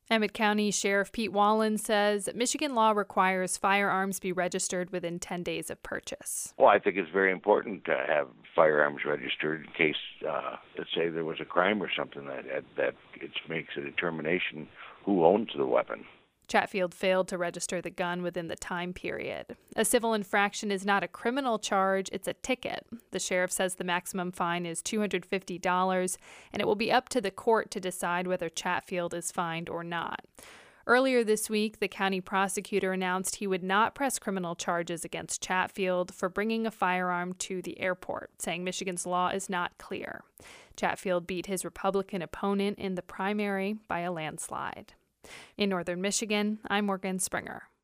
Emmett County Sheriff Pete Wallen says Michigan law requires firearms be registered within 10 days of purchase. Well, I think it's very important to have firearms registered in case, let's say, there was a crime or something that it makes a determination who owns the weapon. Chatfield failed to register the gun within the time period. A civil infraction is not a criminal charge, it's a ticket. The sheriff says the maximum fine is $250, and it will be up to the court to decide whether Chatfield is fined or not. Earlier this week, the county prosecutor announced he would not press criminal charges against Chatfield for bringing a firearm to the airport, saying Michigan's law is not clear. Chatfield beat his Republican opponent in the primary by a landslide. In northern Michigan, I'm Morgan Springer.